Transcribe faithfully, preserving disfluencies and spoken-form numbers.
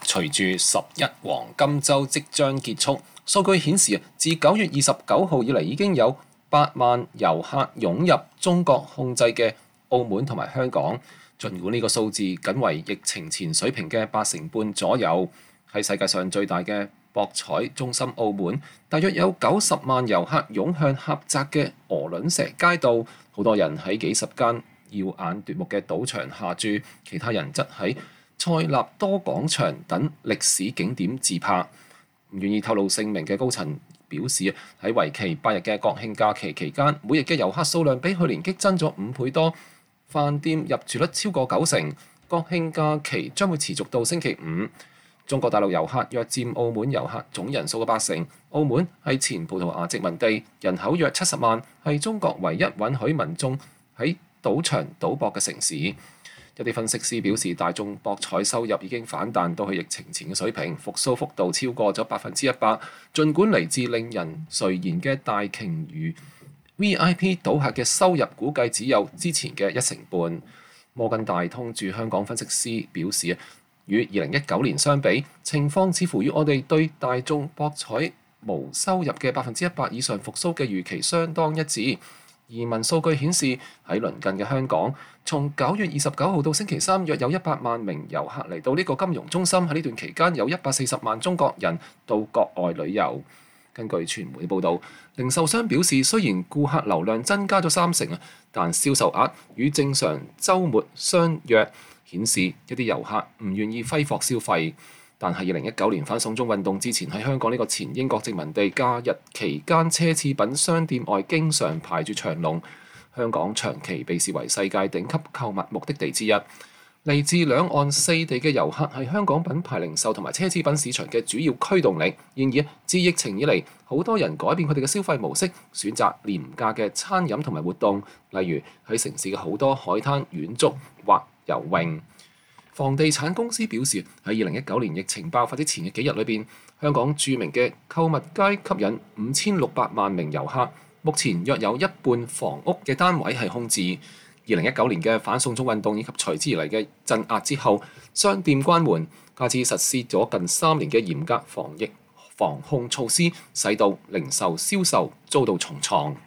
隨住十一黃金週即將結束，數據顯示啊，自九月二十九號以嚟已經有八萬遊客湧入中國控制嘅澳門同埋香港。儘管呢個數字僅為疫情前水平嘅八成半左右，喺世界上最大嘅博彩中心澳門，大約有九十萬遊客湧向狹窄嘅鵝卵石街道，好多人喺幾十間耀眼奪目嘅賭場下注，其他人則喺塞納多廣場等歷史景點自拍。唔願意透露姓名嘅高層表示，喺為期八日嘅國慶假期期間，每日嘅遊客數量比去年激增咗五倍多，飯店入住率超過九成。國慶假期將會持續到星期五。中國大陸遊客約佔澳門遊客總人數嘅八成。澳門係前葡萄牙殖民地，人口約七十萬，係中國唯一允許民眾喺賭場賭博嘅城市。一啲分析師表示，大眾博彩收入已經反彈到去疫情前嘅水平，復甦幅度超過咗百分之一百。儘管嚟自令人垂涎嘅大鯨魚 V I P 賭客嘅收入估計只有之前嘅一成半。摩根大通駐香港分析師表示，與二零一九年相比，情況似乎與我哋對大眾博彩無收入嘅百分之一百以上復甦嘅預期相當一致。移民數據顯示，喺鄰近嘅香港，從九月二十九號到星期三，約有一百萬名遊客嚟到呢個金融中心。喺呢段期間，有一百四十萬中國人到國外旅遊。根據傳媒報導，零售商表示，雖然顧客流量增加咗三成啊，但銷售額與正常週末相若，顯示一啲遊客唔願意揮霍消費。但係二零一九年反送中運動之前，喺香港呢個前英國殖民地假日期間，奢侈品商店外經常排住長龍。香港長期被視為世界頂級購物目的地之一。嚟自兩岸四地嘅遊客係香港品牌零售同埋奢侈品市場嘅主要驅動力。然而，自疫情以嚟，好多人改變佢哋嘅消費模式，選擇廉價嘅餐飲同埋活動，例如喺城市嘅好多海灘遠足或游泳。房地產公司表示，喺二零一九年疫情爆發之前嘅幾日裏邊，香港著名嘅購物街吸引五千六百萬名遊客。目前約有一半房屋嘅單位係空置。二零一九年嘅反送中運動以及隨之而嚟嘅鎮壓之後，商店關門，加之實施咗近三年嘅嚴格防疫防控措施，使到零售銷售遭到重創。